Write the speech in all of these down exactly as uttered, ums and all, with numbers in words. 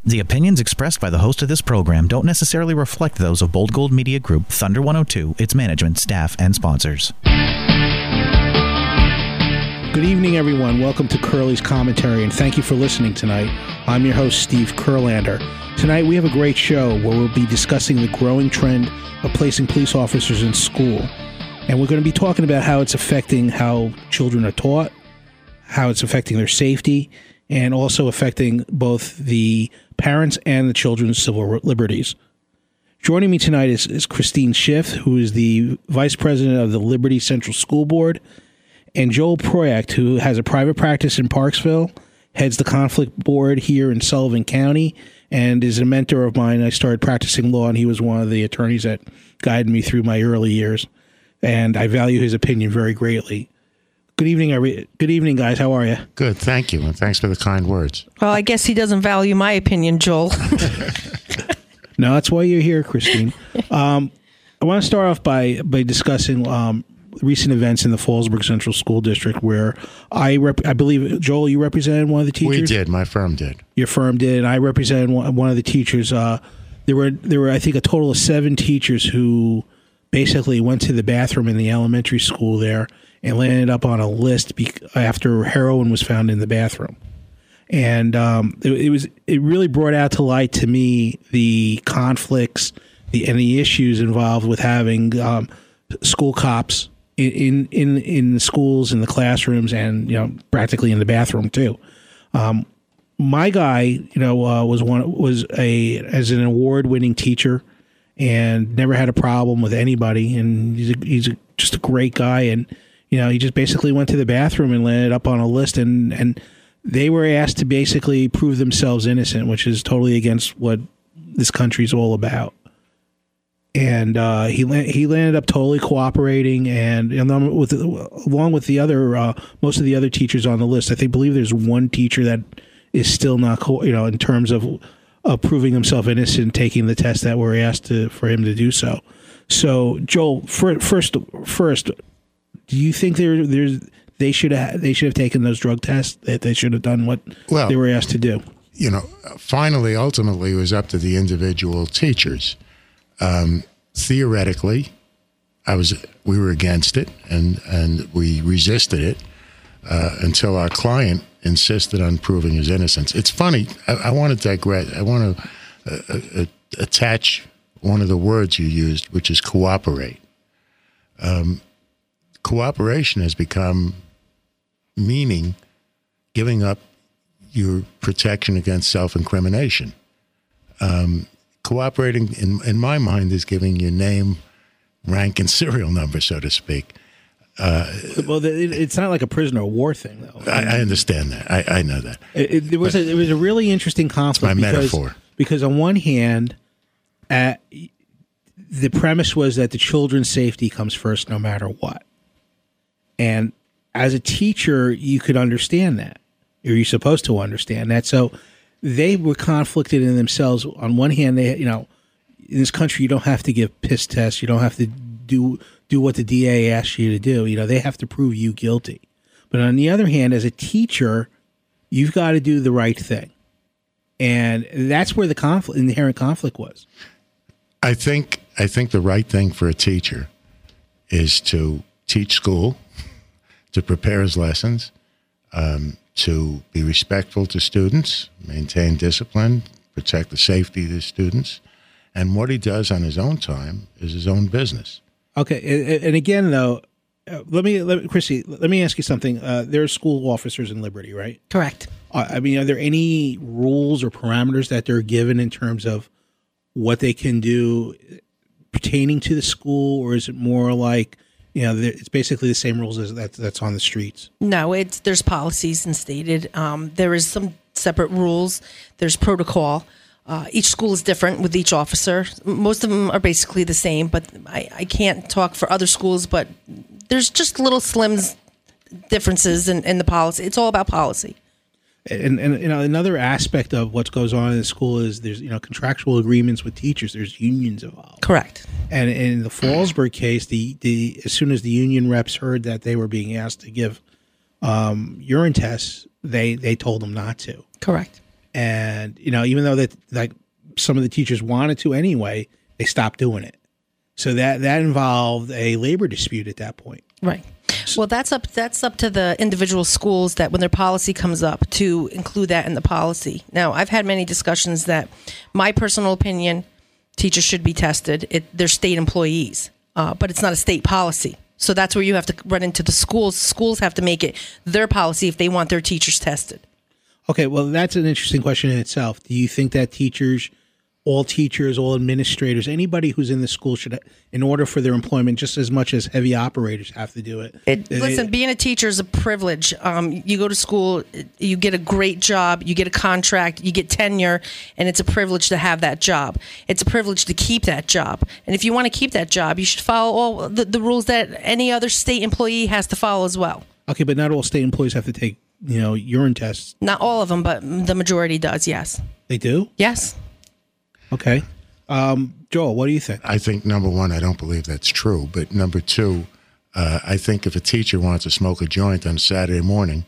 The opinions expressed by the host of this program don't necessarily reflect those of Bold Gold Media Group, Thunder one oh two, its management, staff, and sponsors. Good evening, everyone. Welcome to Curly's Commentary, and thank you for listening tonight. I'm your host, Steve Kurlander. Tonight, we have a great show where we'll be discussing the growing trend of placing police officers in school. And we're going to be talking about how it's affecting how children are taught, how it's affecting their safety, and also affecting both the parents and the children's civil liberties. Joining me tonight is, is Christine Schiff, who is the Vice President of the Liberty Central School Board, and Joel Proyact, who has a private practice in Parksville, heads the conflict board here in Sullivan County, and is a mentor of mine. I started practicing law, and he was one of the attorneys that guided me through my early years, and I value his opinion very greatly. Good evening, every, good evening, guys. How are you? Good, thank you, and thanks for the kind words. Well, I guess he doesn't value my opinion, Joel. No, that's why you're here, Christine. Um, I want to start off by by discussing um, recent events in the Fallsburg Central School District, where I rep- I believe, Joel, you represented one of the teachers? We did. My firm did. Your firm did, and I represented one, one of the teachers. Uh, there were, there were, I think, a total of seven teachers who basically went to the bathroom in the elementary school there and landed up on a list be- after heroin was found in the bathroom. And um, it, it was it really brought out to light to me the conflicts the, and the issues involved with having um, school cops in, in in the schools, in the classrooms, and you know practically in the bathroom too. Um, my guy, you know, uh, was one was a as an award-winning teacher and never had a problem with anybody, and he's a, he's a, just a great guy. And you know, he just basically went to the bathroom and landed up on a list, and and they were asked to basically prove themselves innocent, which is totally against what this country's all about. And uh, he he landed up totally cooperating, and, and with along with the other uh, most of the other teachers on the list, I think believe there's one teacher that is still not co- you know in terms of uh, proving himself innocent, taking the test that were asked to, for him to do so. So, Joel, for, first first, do you think there there's they should have they should have taken those drug tests? That they should have done what well, they were asked to do? You know, finally, ultimately, it was up to the individual teachers. Um, theoretically, I was we were against it, and, and we resisted it uh, until our client insisted on proving his innocence. It's funny. I, I want to digress. I want to uh, uh, attach one of the words you used, which is cooperate. Um, cooperation has become meaning giving up your protection against self-incrimination. Um, Cooperating, in in my mind, is giving your name, rank, and serial number, so to speak. Uh, well, it's not like a prisoner of war thing, though. I, I understand that. I, I know that. It, it, there was a, it was a really interesting conflict. It's my because, metaphor. Because on one hand, uh, the premise was that the children's safety comes first, no matter what. And as a teacher, you could understand that, or you're supposed to understand that. So they were conflicted in themselves. On one hand, they, you know, in this country, you don't have to give piss tests. You don't have to do do what the D A asks you to do. You know, they have to prove you guilty. But on the other hand, as a teacher, you've got to do the right thing, and that's where the conflict, inherent conflict, was. I think I think the right thing for a teacher is to teach school, to prepare his lessons. Um, to be respectful to students, maintain discipline, protect the safety of the students. And what he does on his own time is his own business. Okay. And again, though, uh, let me, let me, Chrissy, let me ask you something. Uh, there are school officers in Liberty, right? Correct. Uh, I mean, are there any rules or parameters that they're given in terms of what they can do pertaining to the school, or is it more like, you know, it's basically the same rules as that, that's on the streets? No, it's there's policies instated. Um, there is some separate rules. There's protocol. Uh, each school is different with each officer. Most of them are basically the same, but I, I can't talk for other schools, but there's just little slims differences in, in the policy. It's all about policy. And, and you know, another aspect of what goes on in the school is there's, you know, contractual agreements with teachers. There's unions involved. Correct. And in the Fallsburg case, the, the as soon as the union reps heard that they were being asked to give um, urine tests, they, they told them not to. Correct. And, you know, even though that like some of the teachers wanted to anyway, they stopped doing it. So that, that involved a labor dispute at that point. Right. Well, that's up that's up to the individual schools that when their policy comes up to include that in the policy. Now, I've had many discussions that my personal opinion, teachers should be tested. It, they're state employees, uh, but it's not a state policy. So that's where you have to run into the schools. Schools have to make it their policy if they want their teachers tested. Okay, well, that's an interesting question in itself. Do you think that teachers, all teachers, all administrators, anybody who's in the school should, in order for their employment, just as much as heavy operators have to do it? it they, listen, being a teacher is a privilege. Um, you go to school, you get a great job, you get a contract, you get tenure, and it's a privilege to have that job. It's a privilege to keep that job. And if you want to keep that job, you should follow all the, the rules that any other state employee has to follow as well. Okay, but not all state employees have to take, you know, urine tests. Not all of them, but the majority does, yes. They do? Yes. Okay. Um, Joel, what do you think? I think, number one, I don't believe that's true. But number two, uh, I think if a teacher wants to smoke a joint on Saturday morning,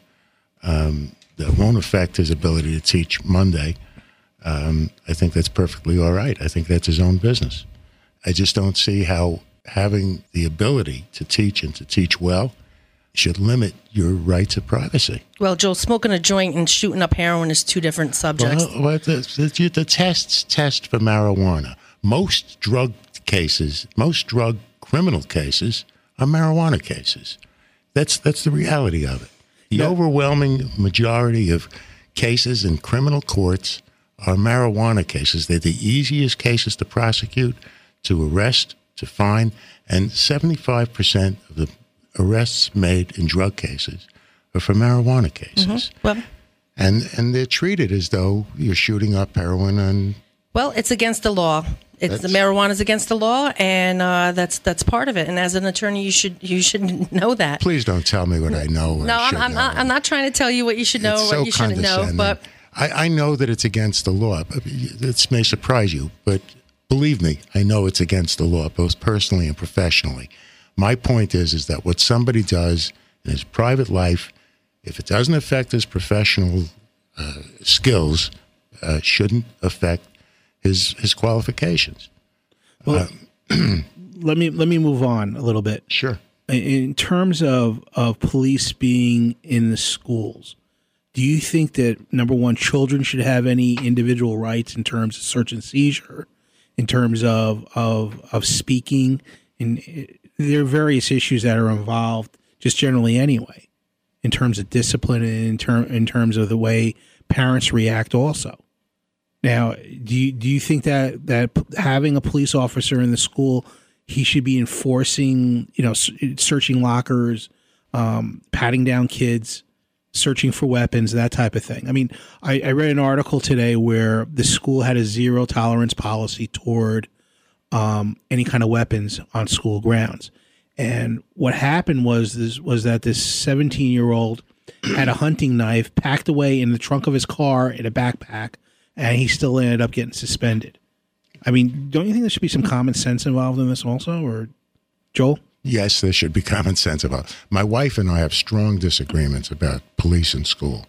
um, that won't affect his ability to teach Monday. Um, I think that's perfectly all right. I think that's his own business. I just don't see how having the ability to teach and to teach well should limit your right to privacy. Well, Joel, smoking a joint and shooting up heroin is two different subjects. Well, well the, the, the tests test for marijuana. Most drug cases, most drug criminal cases are marijuana cases. That's that's the reality of it. The Yeah. overwhelming majority of cases in criminal courts are marijuana cases. They're the easiest cases to prosecute, to arrest, to fine, and seventy-five percent of the arrests made in drug cases are for marijuana cases. Mm-hmm. Well, And and they're treated as though you're shooting up heroin and well, it's against the law. It's the That's- marijuana is against the law, and uh, that's that's part of it. And as an attorney, you should you should know that. please don't tell me what I know. Or No, I'm, should I'm know. not. I'm not trying to tell you what you should know It's or so what you shouldn't know. condescending. But I, I know that it's against the law. This may surprise you, but believe me, I know it's against the law, both personally and professionally. My point is, is that what somebody does in his private life, if it doesn't affect his professional uh, skills, uh, shouldn't affect his his qualifications. Well, let me let me move on a little bit. Sure. In terms of, of police being in the schools, do you think that, number one, children should have any individual rights in terms of search and seizure, in terms of of, of speaking? And there are various issues that are involved just generally anyway, in terms of discipline and in, ter- in terms of the way parents react also. Now, do you, do you think that, that p- having a police officer in the school, he should be enforcing, you know, s- searching lockers, um, patting down kids, searching for weapons, that type of thing? I mean, I, I read an article today where the school had a zero tolerance policy toward um, any kind of weapons on school grounds. And what happened was this, was that this seventeen-year-old had a hunting knife packed away in the trunk of his car in a backpack, and he still ended up getting suspended. I mean, don't you think there should be some common sense involved in this also, or Joel? Yes, there should be common sense about it. My wife and I have strong disagreements about police in school.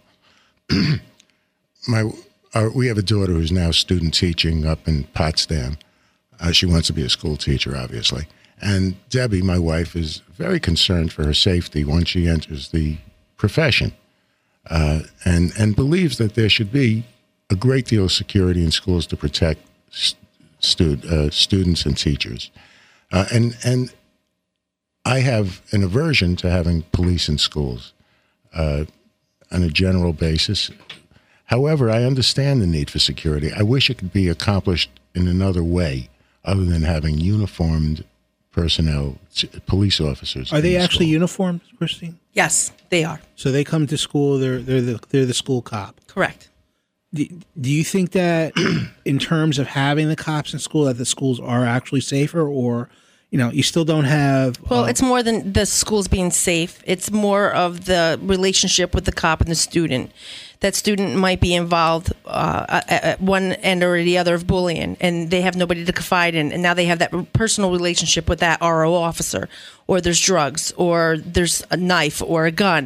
My, our, we have a daughter who's now student teaching up in Potsdam. Uh, she wants to be a school teacher, obviously. And Debbie, my wife, is very concerned for her safety once she enters the profession, uh, and and believes that there should be a great deal of security in schools to protect stu- uh, students and teachers. Uh, and and I have an aversion to having police in schools uh, on a general basis. However, I understand the need for security. I wish it could be accomplished in another way other than having uniformed personnel, police officers. Are they in actually school. uniformed, Christine? yes, they are So they come to school, they're they're the they're the school cop. correct. Do, do you think that in terms of having the cops in school, that the schools are actually safer, or, you know, you still don't have? Well, uh, it's more than the schools being safe. It's more of the relationship with the cop and the student. That student might be involved uh, at at one end or the other of bullying, and they have nobody to confide in. And now they have that personal relationship with that R O officer, or there's drugs, or there's a knife or a gun.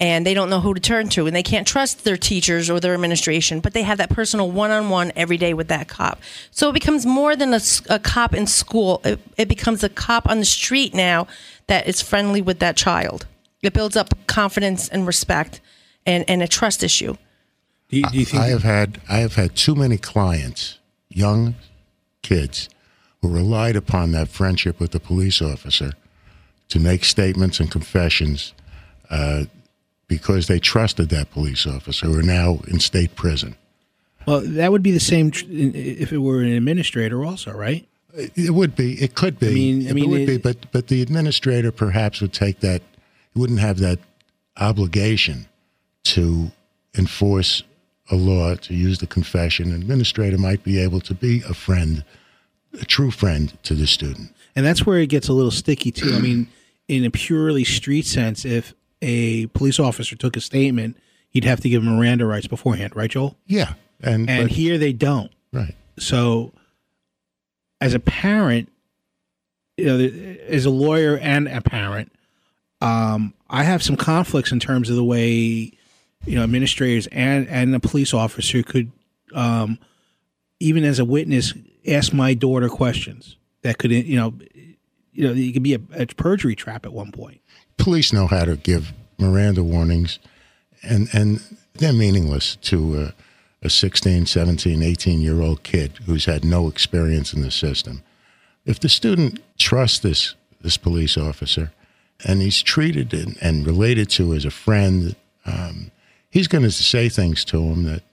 and they don't know who to turn to, and they can't trust their teachers or their administration, but they have that personal one-on-one every day with that cop. So it becomes more than a, a cop in school. It, it becomes a cop on the street now that is friendly with that child. It builds up confidence and respect and, and a trust issue. Do you, do you think I have had I have had too many clients, young kids, who relied upon that friendship with the police officer to make statements and confessions uh, because they trusted that police officer, who are now in state prison. Well, that would be the same tr- if it were an administrator also, right? It would be. It could be. I mean, I mean, it would it, be. But but the administrator perhaps would take that. He wouldn't have that obligation to enforce a law, to use the confession. An administrator might be able to be a friend, a true friend to the student. And that's where it gets a little sticky too. I mean, in a purely street sense, if a police officer took a statement, he'd have to give Miranda rights beforehand, right, Joel? Yeah, and And but, here they don't. right. So, as a parent, you know, as a lawyer and a parent, um, I have some conflicts in terms of the way, you know, administrators and and a police officer could, um, even as a witness, ask my daughter questions that could, you know, you know, it could be a, a perjury trap at one point. Police know how to give Miranda warnings, and and they're meaningless to a, a sixteen, seventeen, eighteen-year-old kid who's had no experience in the system. If the student trusts this this police officer and he's treated and, and related to as a friend, um, he's going to say things to him that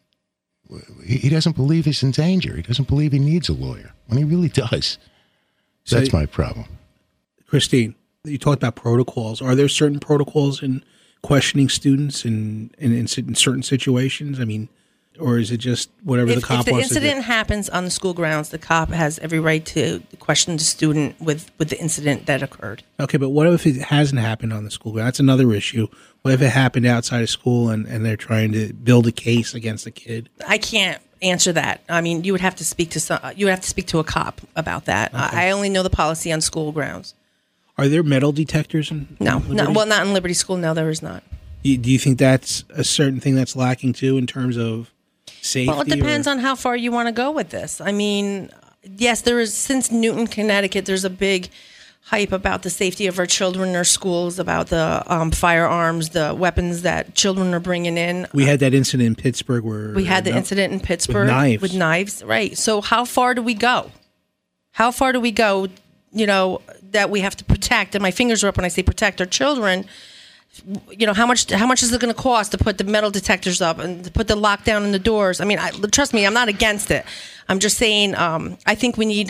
he, he doesn't believe he's in danger. He doesn't believe he needs a lawyer, when he really does. So, That's my problem. Christine, you talked about protocols. Are there certain protocols in questioning students in, in, in certain situations? I mean, or is it just whatever If, the cop if the wants to do? incident happens on the school grounds, the cop has every right to question the student with, with the incident that occurred. Okay, but what if it hasn't happened on the school ground? That's another issue. What if it happened outside of school and, and they're trying to build a case against a kid? I can't answer that. I mean, you would have to speak to some. You would have to speak to a cop about that. Okay. I, I only know the policy on school grounds. Are there metal detectors in No, in no. Liberty? Well, not in Liberty School. No, there is not. You- Do you think that's a certain thing that's lacking too in terms of safety? Well, it depends or- on how far you want to go with this. I mean, yes, there is, since Newton, Connecticut, there's a big hype about the safety of our children in our schools, about the um, firearms, the weapons that children are bringing in. We had that incident in Pittsburgh where We had the no- incident in Pittsburgh with knives. with knives, right? So how far do we go? How far do we go? You know, that we have to protect. And my fingers are up when I say protect our children. You know, how much how much is it going to cost to put the metal detectors up and to put the lockdown in the doors? I mean, I, trust me, I'm not against it. I'm just saying um, I think we need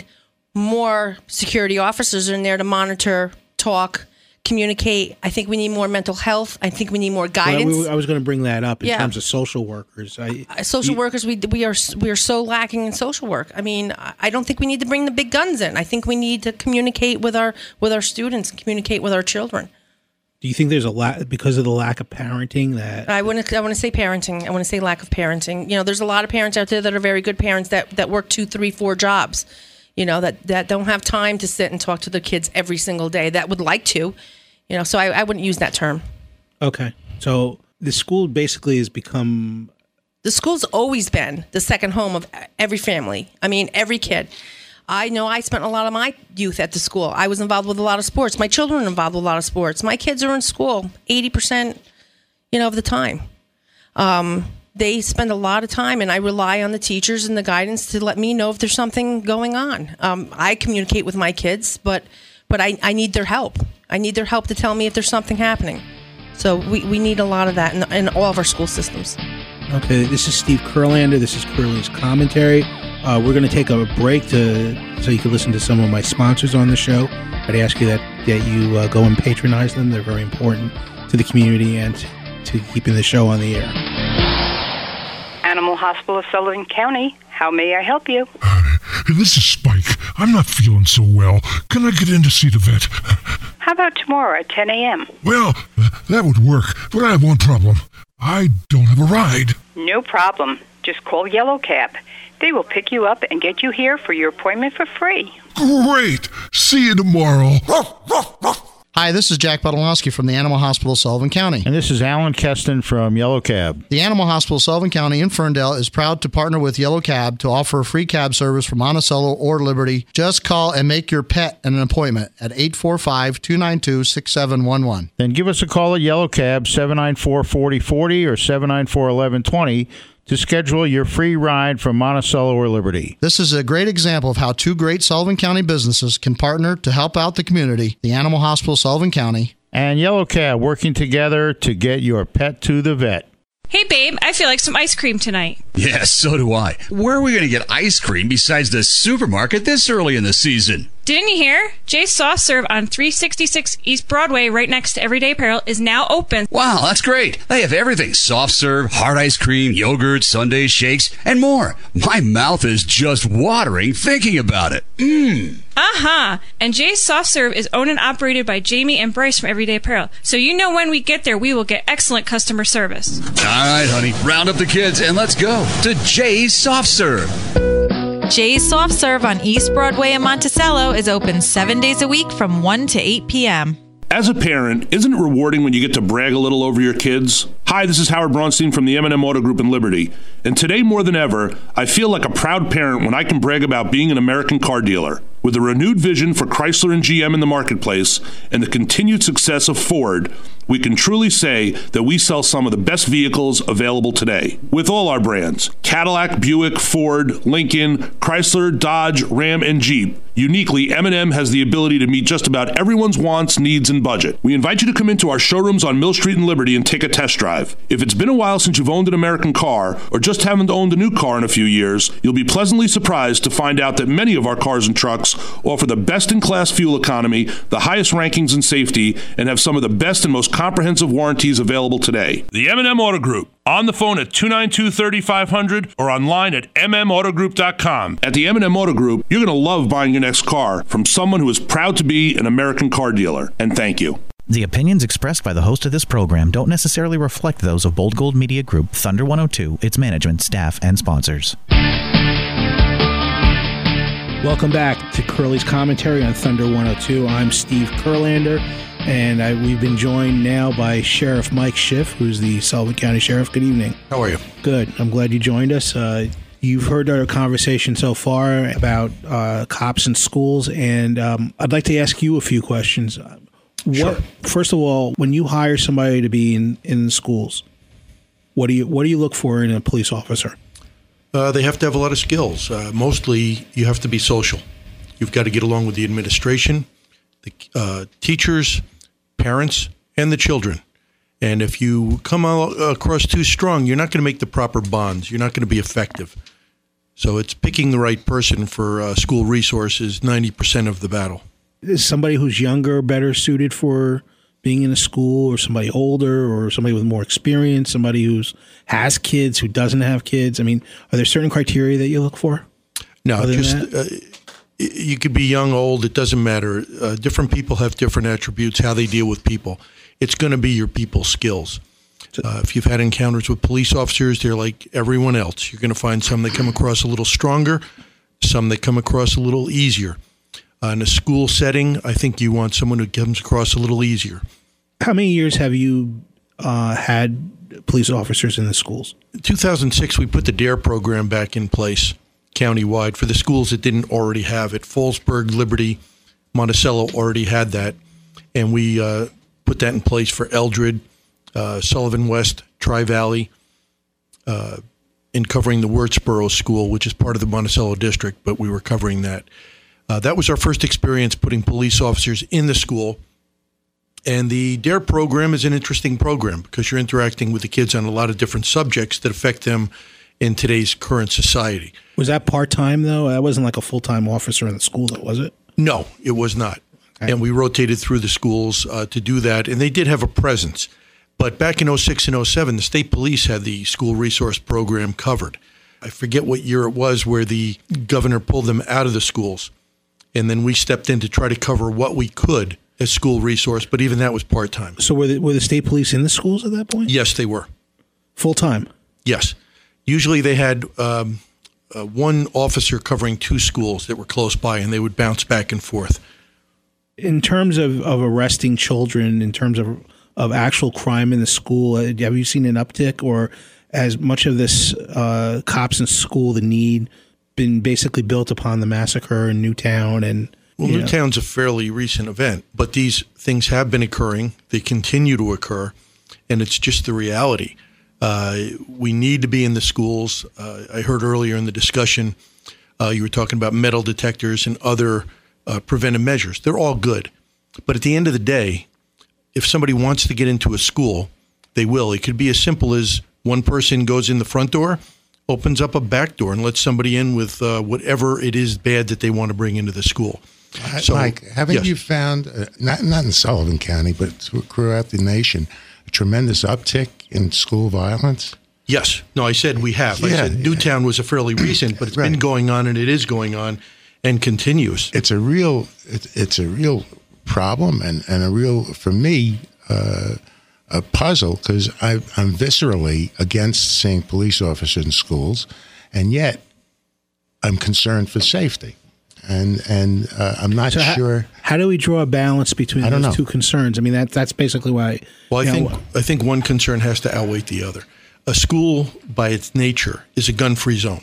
more security officers in there to monitor, talk, communicate. I think we need more mental health. I think we need more Well, guidance. we- I was going to bring that up in Yeah. terms of social workers. I, Uh, social you- workers, we we are we are so lacking in social work. I mean, I I don't think we need to bring the big guns in. I think we need to communicate with our with our students and communicate with our children. Do you think there's a lack because of the lack of parenting that I want to I want to say parenting. I want to say lack of parenting. You know, there's a lot of parents out there that are very good parents that that work two, three, four jobs. You know, that that don't have time to sit and talk to their kids every single day. That would like to. You know, so I, I wouldn't use that term. Okay. So the school basically has become The school's always been the second home of every family. I mean, every kid. I know I spent a lot of my youth at the school. I was involved with a lot of sports. My children are involved with a lot of sports. My kids are in school eighty percent, you know, of the time. Um, they spend a lot of time, and I rely on the teachers and the guidance to let me know if there's something going on. Um, I communicate with my kids, but but I, I need their help. I need their help to tell me if there's something happening. So we, we need a lot of that in, in all of our school systems. Okay, this is Steve Kurlander. This is Curly's Commentary. Uh, we're going to take a break to so you can listen to some of my sponsors on the show. I'd ask you that, that you uh, go and patronize them. They're very important to the community and to keeping the show on the air. Animal Hospital of Sullivan County. How may I help you? This is Spike. I'm not feeling so well. Can I get in to see the vet? How about tomorrow at ten a.m.? Well, that would work, but I have one problem. I don't have a ride. No problem. Just call Yellow Cab. They will pick you up and get you here for your appointment for free. Great! See you tomorrow. Hi, this is Jack Budalowski from the Animal Hospital, Sullivan County. And this is Alan Keston from Yellow Cab. The Animal Hospital, Sullivan County in Ferndale is proud to partner with Yellow Cab to offer a free cab service for Monticello or Liberty. Just call and make your pet an appointment at eight four five, two nine two, six seven one one. Then give us a call at Yellow Cab, seven nine four, four zero four zero or seven nine four, one one two zero to schedule your free ride from Monticello or Liberty. This is a great example of how two great Sullivan County businesses can partner to help out the community, the Animal Hospital, Sullivan County, and Yellow Cab, working together to get your pet to the vet. Hey, babe, I feel like some ice cream tonight. Yeah, so do I. Where are we going to get ice cream besides the supermarket this early in the season? Didn't you hear? Jay's Soft Serve on three sixty-six East Broadway, right next to Everyday Apparel, is now open. Wow, that's great. They have everything. Soft serve, hard ice cream, yogurt, sundaes, shakes, and more. My mouth is just watering thinking about it. Mmm. Uh-huh. And Jay's Soft Serve is owned and operated by Jamie and Bryce from Everyday Apparel. So you know when we get there, we will get excellent customer service. All right, honey. Round up the kids and let's go to Jay's Soft Serve. Jay's Soft Serve on East Broadway in Monticello is open seven days a week from one to eight p.m. As a parent, isn't it rewarding when you get to brag a little over your kids? Hi, this is Howard Braunstein from the M and M Auto Group in Liberty. And today more than ever, I feel like a proud parent when I can brag about being an American car dealer. With a renewed vision for Chrysler and G M in the marketplace and the continued success of Ford, we can truly say that we sell some of the best vehicles available today. With all our brands, Cadillac, Buick, Ford, Lincoln, Chrysler, Dodge, Ram, and Jeep, uniquely, M and M has the ability to meet just about everyone's wants, needs, and budget. We invite you to come into our showrooms on Mill Street in Liberty and take a test drive. If it's been a while since you've owned an American car or just haven't owned a new car in a few years, you'll be pleasantly surprised to find out that many of our cars and trucks offer the best-in-class fuel economy, the highest rankings in safety, and have some of the best and most comprehensive warranties available today. The M and M Auto Group. On the phone at two nine two, three five zero zero or online at m m auto group dot com. At the M and M Auto Group, you're going to love buying your next car from someone who is proud to be an American car dealer. And thank you. The opinions expressed by the host of this program don't necessarily reflect those of Bold Gold Media Group, Thunder one oh two, its management, staff, and sponsors. Welcome back to Curly's Commentary on Thunder one oh two. I'm Steve Kurlander, and I, we've been joined now by Sheriff Mike Schiff, who's the Sullivan County Sheriff. Good evening. How are you? Good. I'm glad you joined us. Uh, you've heard our conversation so far about uh, cops and schools, and um, I'd like to ask you a few questions. What, sure. First of all, when you hire somebody to be in, in schools, what do you what do you look for in a police officer? Uh, they have to have a lot of skills. Uh, mostly, you have to be social. You've got to get along with the administration, the uh, teachers, parents, and the children. And if you come across too strong, you're not going to make the proper bonds. You're not going to be effective. So it's picking the right person for uh, school resources, ninety percent of the battle. Is somebody who's younger better suited for being in a school, or somebody older, or somebody with more experience, somebody who's has kids, who doesn't have kids? I mean, are there certain criteria that you look for? No, just uh, you could be young, old, it doesn't matter. Uh, different people have different attributes, how they deal with people. It's going to be your people skills. Uh, if you've had encounters with police officers, they're like everyone else. You're going to find some that come across a little stronger, some that come across a little easier. Uh, in a school setting, I think you want someone who comes across a little easier. How many years have you uh, had police officers in the schools? In two thousand six, we put the DARE program back in place countywide for the schools that didn't already have it. Fallsburg, Liberty, Monticello already had that. And we uh, put that in place for Eldred, uh, Sullivan West, Tri-Valley, uh, in covering the Wurtsboro School, which is part of the Monticello district, but we were covering that. Uh, that was our first experience putting police officers in the school. And the DARE program is an interesting program because you're interacting with the kids on a lot of different subjects that affect them in today's current society. Was that part-time, though? That wasn't like a full-time officer in the school, though, was it? No, it was not. Okay. And we rotated through the schools uh, to do that, and they did have a presence. But back in oh six and oh seven, the state police had the school resource program covered. I forget what year it was where the governor pulled them out of the schools. And then we stepped in to try to cover what we could as school resource, but even that was part-time. So were the, were the state police in the schools at that point? Yes, they were. Full-time? Yes. Usually they had um, uh, one officer covering two schools that were close by, and they would bounce back and forth. in terms of, of arresting children, in terms of of actual crime in the school, uh, have you seen an uptick, or has much of this uh, cops in school, the need, been basically built upon the massacre in Newtown? And well, you Newtown's know. a fairly recent event, but these things have been occurring. They continue to occur, and it's just the reality. Uh, we need to be in the schools. Uh, I heard earlier in the discussion, uh, you were talking about metal detectors and other uh, preventive measures. They're all good. But at the end of the day, if somebody wants to get into a school, they will. It could be as simple as one person goes in the front door, opens up a back door, and lets somebody in with uh, whatever it is bad that they want to bring into the school. So, Mike, haven't yes. you found, uh, not, not in Sullivan County, but throughout the nation, a tremendous uptick in school violence? Yes. No, I said we have. Yeah, I said yeah. Newtown was a fairly recent, but it's right. been going on, and it is going on and continues. It's a real, it, it's a real problem and, and a real, for me, uh, a puzzle, because I'm viscerally against seeing police officers in schools, and yet I'm concerned for safety. And and uh, I'm not so sure. How, how do we draw a balance between I don't those know. two concerns? I mean, that that's basically why. Well, I think know, I think one concern has to outweigh the other. A school, by its nature, is a gun-free zone,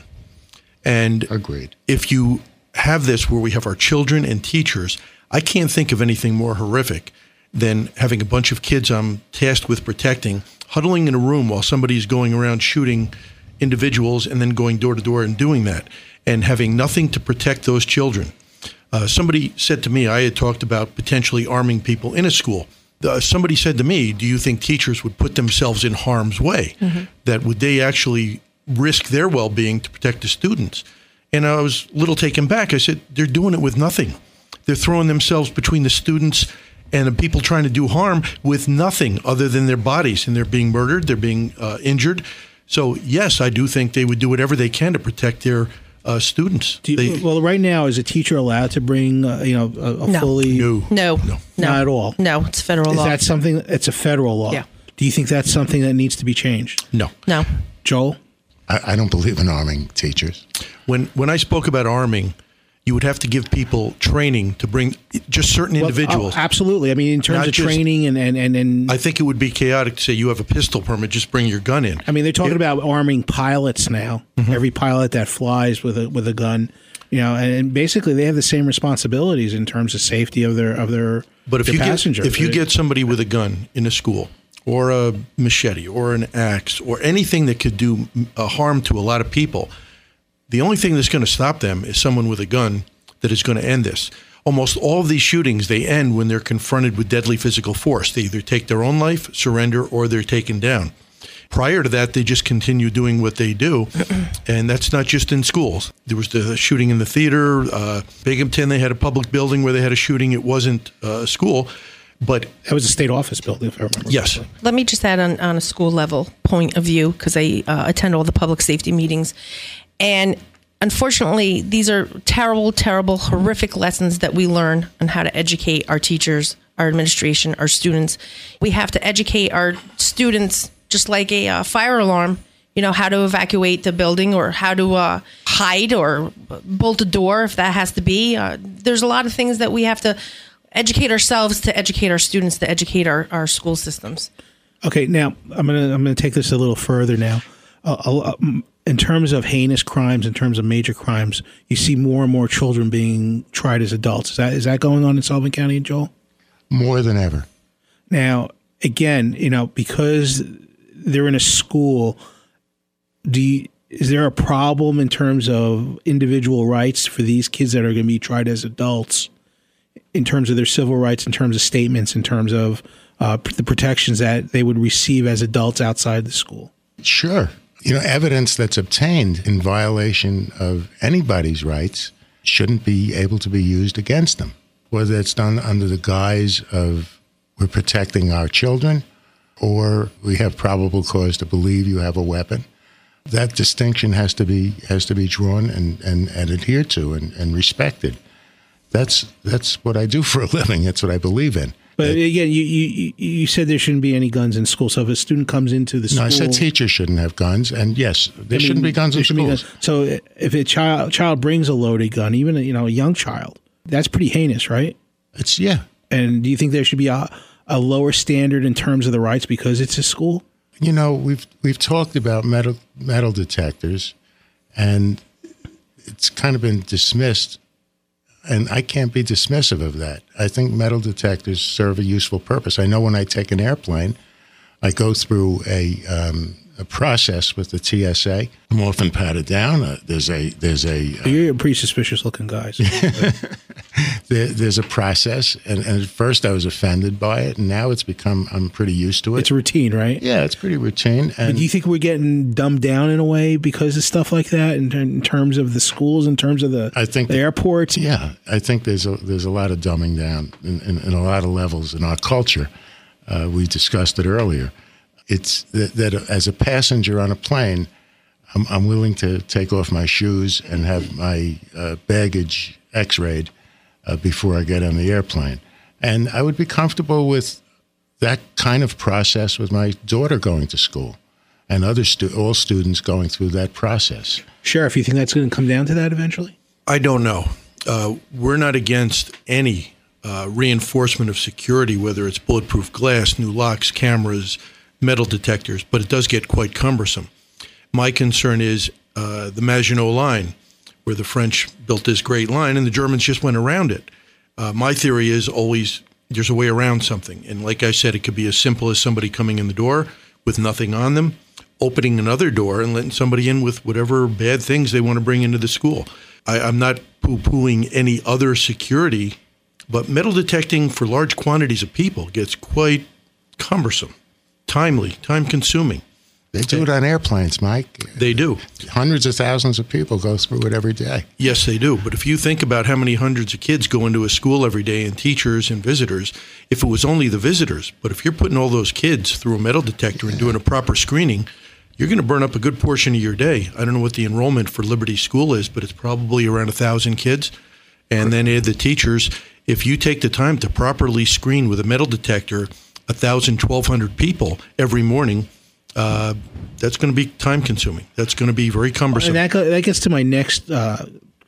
and agreed. If you have this where we have our children and teachers, I can't think of anything more horrific than having a bunch of kids I'm tasked with protecting huddling in a room while somebody's going around shooting individuals and then going door to door and doing that, and having nothing to protect those children. Uh, somebody said to me, I had talked about potentially arming people in a school. Uh, somebody said to me, do you think teachers would put themselves in harm's way? Mm-hmm. That would they actually risk their well-being to protect the students? And I was a little taken back. I said, they're doing it with nothing. They're throwing themselves between the students and the people trying to do harm with nothing other than their bodies. And they're being murdered. They're being uh, injured. So, yes, I do think they would do whatever they can to protect their uh, students. Do you, they, well, right now, is a teacher allowed to bring, uh, you know, a, a No. fully... No. No. No. Not at all? No, it's federal Is law. that something... It's a federal law. Yeah. Do you think that's something that needs to be changed? No. No. Joel? I, I don't believe in arming teachers. When when I spoke about arming, you would have to give people training to bring just certain Well, individuals. oh, absolutely. I mean, in terms Not of just- training and, and, and, and... I think it would be chaotic to say you have a pistol permit, just bring your gun in. I mean, they're talking It- about arming pilots now. Mm-hmm. Every pilot that flies with a with a gun, you know, and, and basically they have the same responsibilities in terms of safety of their of their, But if their you passengers. get if you get somebody with a gun in a school, or a machete, or an axe, or anything that could do uh, harm to a lot of people, the only thing that's going to stop them is someone with a gun that is going to end this. Almost all of these shootings, they end when they're confronted with deadly physical force. They either take their own life, surrender, or they're taken down. Prior to that, they just continue doing what they do, and that's not just in schools. There was the shooting in the theater. Uh, Binghamton, they had a public building where they had a shooting. It wasn't uh, a school, but... That was a state office building, if I remember Yes. correctly. Let me just add on, on a school level point of view, because I uh, attend all the public safety meetings. And unfortunately, these are terrible, terrible, horrific lessons that we learn on how to educate our teachers, our administration, our students. We have to educate our students, just like a uh, fire alarm, you know, how to evacuate the building or how to uh, hide or bolt a door if that has to be. Uh, there's a lot of things that we have to educate ourselves to educate our students, to educate our, our school systems. Okay, now I'm gonna I'm gonna take this a little further now. Uh, uh, in terms of heinous crimes, in terms of major crimes, you see more and more children being tried as adults. Is that is that going on in Sullivan County, Joel? More than ever. Now, again, you know, because they're in a school, do you, is there a problem in terms of individual rights for these kids that are going to be tried as adults, in terms of their civil rights, in terms of statements, in terms of uh, the protections that they would receive as adults outside the school? Sure. You know, evidence that's obtained in violation of anybody's rights shouldn't be able to be used against them, whether it's done under the guise of we're protecting our children or we have probable cause to believe you have a weapon. That distinction has to be has to be drawn and, and, and adhered to and, and respected. That's that's what I do for a living. That's what I believe in. But again, you, you you said there shouldn't be any guns in school. So if a student comes into the No, school, I said teachers shouldn't have guns, and yes, there I mean, shouldn't be guns there in shouldn't be schools. guns. So if a child child brings a loaded gun, even a, you know a young child, that's pretty heinous, right? It's yeah. And do you think there should be a, a lower standard in terms of the rights because it's a school? You know, we've we've talked about metal metal detectors, and it's kind of been dismissed, and I can't be dismissive of that. I think metal detectors serve a useful purpose. I know when I take an airplane, I go through a um, a process with the T S A. I'm often patted down. Uh, there's a there's a uh, you're pretty suspicious looking guys. there, there's a process, and, and at first I was offended by it, and now it's become I'm pretty used to it. It's routine, right? Yeah, it's pretty routine. And but do you think we're getting dumbed down in a way because of stuff like that, in, in terms of the schools, in terms of the I think the airports? Yeah, I think there's a there's a lot of dumbing down in, in, in a lot of levels in our culture. Uh, we discussed it earlier. It's that, that as a passenger on a plane, I'm, I'm willing to take off my shoes and have my uh, baggage x-rayed uh, before I get on the airplane. And I would be comfortable with that kind of process with my daughter going to school and other stu- all students going through that process. Sheriff, you think that's going to come down to that eventually? I don't know. Uh, we're not against any uh, reinforcement of security, whether it's bulletproof glass, new locks, cameras, metal detectors, but it does get quite cumbersome. My concern is uh, the Maginot Line, where the French built this great line and the Germans just went around it. Uh, my theory is always there's a way around something. And like I said, it could be as simple as somebody coming in the door with nothing on them, opening another door and letting somebody in with whatever bad things they want to bring into the school. I, I'm not poo-pooing any other security, but metal detecting for large quantities of people gets quite cumbersome. Timely, time-consuming. They do it on airplanes, Mike. They do. Hundreds of thousands of people go through it every day. Yes, they do. But if you think about how many hundreds of kids go into a school every day and teachers and visitors, if it was only the visitors, but if you're putting all those kids through a metal detector and doing a proper screening, you're going to burn up a good portion of your day. I don't know what the enrollment for Liberty School is, but it's probably around one thousand kids. And then add the teachers. If you take the time to properly screen with a metal detector one thousand, twelve hundred people every morning, uh, that's going to be time-consuming. That's going to be very cumbersome. And that, go, that gets to my next uh,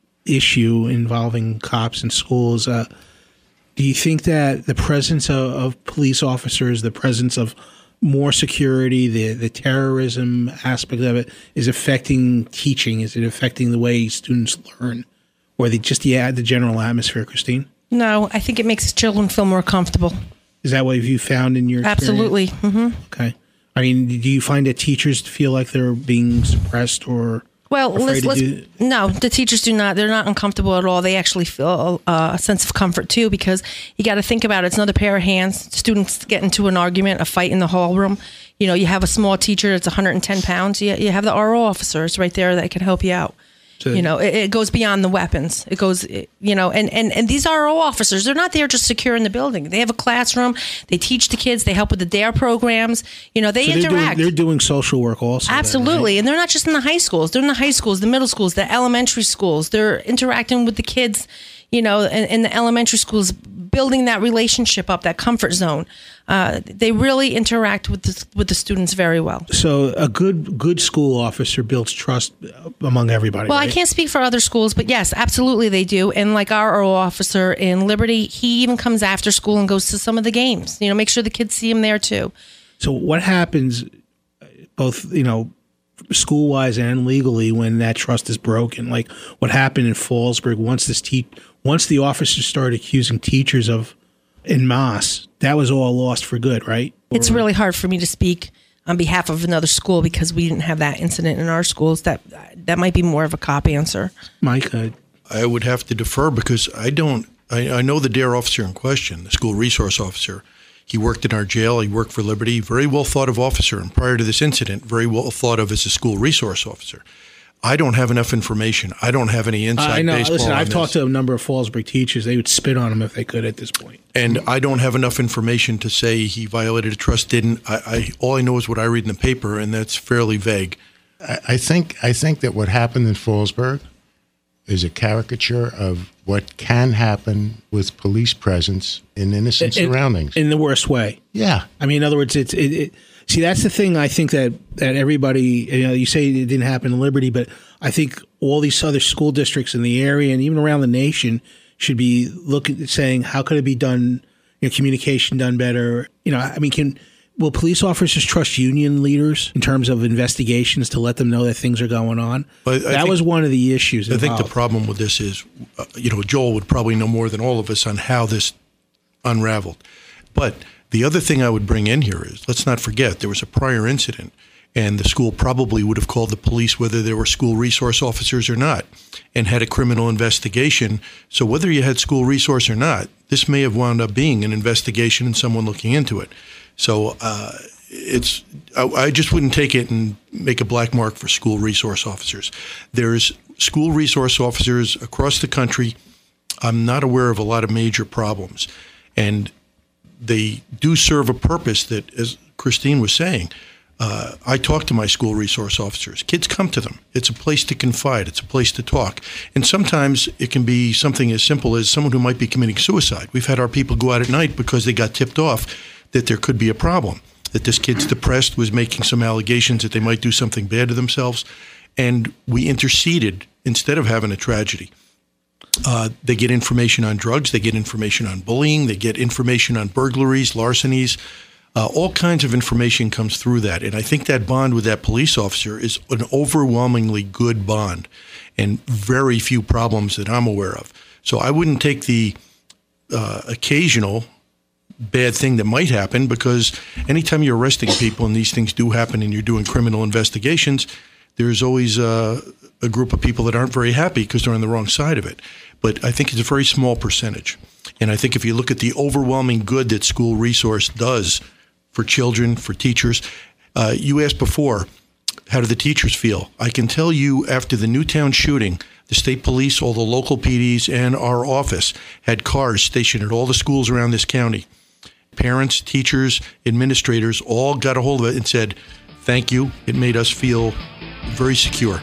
issue involving cops and schools. Uh, do you think that the presence of, of police officers, the presence of more security, the, the terrorism aspect of it, is affecting teaching? Is it affecting the way students learn? Or the, just the, the general atmosphere, Christine? No, I think it makes children feel more comfortable. Is that what you found in your experience? Absolutely. Mm-hmm. Okay. I mean, do you find that teachers feel like they're being suppressed or well, let's, afraid let's, to do? No, the teachers do not. They're not uncomfortable at all. They actually feel uh, a sense of comfort too, because you got to think about it. It's another pair of hands. Students get into an argument, a fight in the hall room. You know, you have a small teacher that's one hundred ten pounds. You, you have the R O officers right there that can help you out. So, you know, it, it goes beyond the weapons. It goes, you know, and, and, and these R O officers, they're not there just securing the building. They have a classroom. They teach the kids. They help with the D A R E programs. You know, they so interact. They're doing, they're doing social work also. Absolutely. Then, right? And they're not just in the high schools. They're in the high schools, the middle schools, the elementary schools. They're interacting with the kids, you know, in, in the elementary schools, building that relationship up, that comfort zone. Uh, they really interact with the, with the students very well. So a good good school officer builds trust among everybody. Well, right? I can't speak for other schools, but yes, absolutely they do. And like our R O officer in Liberty, he even comes after school and goes to some of the games. You know, make sure the kids see him there too. So what happens, both, you know, school-wise and legally, when that trust is broken? Like what happened in Fallsburg, once this te- once the officers started accusing teachers of en masse, that was all lost for good, right? It's really hard for me to speak on behalf of another school because we didn't have that incident in our schools. That that might be more of a cop answer. Mike, uh, I would have to defer because I don't. I, I know the D A R E officer in question, the school resource officer. He worked in our jail. He worked for Liberty. Very well thought of officer. And prior to this incident, very well thought of as a school resource officer. I don't have enough information. I don't have any inside I know. baseball Listen, on I've this. talked to a number of Fallsburg teachers. They would spit on him if they could at this point. And I don't have enough information to say he violated a trust, didn't. I, I all I know is what I read in the paper, and that's fairly vague. I, I think I think that what happened in Fallsburg is a caricature of what can happen with police presence in innocent in, surroundings. In the worst way. Yeah. I mean, in other words, it's it, it, see, that's the thing I think that, that everybody, you know, you say it didn't happen in Liberty, but I think all these other school districts in the area and even around the nation should be looking, saying, how could it be done, you know, communication done better? You know, I mean, can will police officers trust union leaders in terms of investigations to let them know that things are going on? But that think, was one of the issues involved. I think the problem with this is, uh, you know, Joel would probably know more than all of us on how this unraveled. But the other thing I would bring in here is, let's not forget, there was a prior incident, and the school probably would have called the police whether there were school resource officers or not, and had a criminal investigation. So whether you had school resource or not, this may have wound up being an investigation and someone looking into it. So uh, it's I, I just wouldn't take it and make a black mark for school resource officers. There's school resource officers across the country. I'm not aware of a lot of major problems, and they do serve a purpose that, as Christine was saying, uh, I talk to my school resource officers. Kids come to them. It's a place to confide. It's a place to talk. And sometimes it can be something as simple as someone who might be committing suicide. We've had our people go out at night because they got tipped off that there could be a problem, that this kid's depressed, was making some allegations that they might do something bad to themselves. And we interceded instead of having a tragedy. Uh, they get information on drugs. They get information on bullying. They get information on burglaries, larcenies. Uh, all kinds of information comes through that. And I think that bond with that police officer is an overwhelmingly good bond and very few problems that I'm aware of. So I wouldn't take the uh, occasional bad thing that might happen, because anytime you're arresting people and these things do happen and you're doing criminal investigations, there's always uh, a group of people that aren't very happy because they're on the wrong side of it. But I think it's a very small percentage. And I think if you look at the overwhelming good that school resource does for children, for teachers, uh, you asked before, how do the teachers feel? I can tell you after the Newtown shooting, the state police, all the local P Ds, and our office had cars stationed at all the schools around this county. Parents, teachers, administrators all got a hold of it and said, thank you. It made us feel very secure.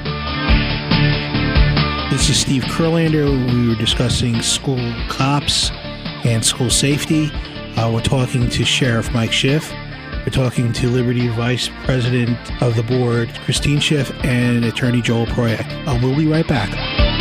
This is Steve Kurlander. We were discussing school cops and school safety. Uh, we're talking to Sheriff Mike Schiff. We're talking to Liberty Vice President of the Board, Christine Schiff, and Attorney Joel Proyak. Uh, we'll be right back.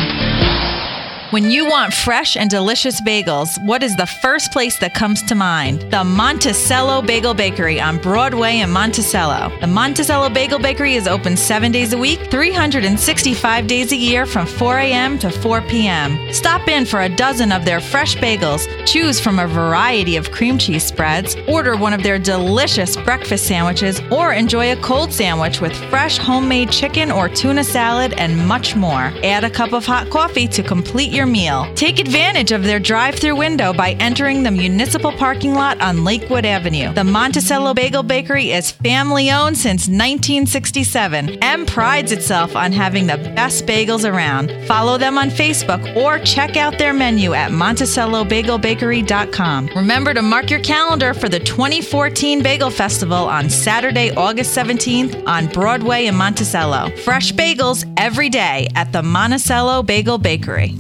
When you want fresh and delicious bagels, what is the first place that comes to mind? The Monticello Bagel Bakery on Broadway in Monticello. The Monticello Bagel Bakery is open seven days a week, three hundred sixty-five days a year from four a.m. to four p.m. Stop in for a dozen of their fresh bagels, choose from a variety of cream cheese spreads, order one of their delicious breakfast sandwiches, or enjoy a cold sandwich with fresh homemade chicken or tuna salad and much more. Add a cup of hot coffee to complete your your meal. Take advantage of their drive-through window by entering the municipal parking lot on Lakewood Avenue. The Monticello Bagel Bakery is family-owned since nineteen sixty-seven and prides itself on having the best bagels around. Follow them on Facebook or check out their menu at monticello bagel bakery dot com. Remember to mark your calendar for the twenty fourteen Bagel Festival on Saturday, August seventeenth on Broadway in Monticello. Fresh bagels every day at the Monticello Bagel Bakery.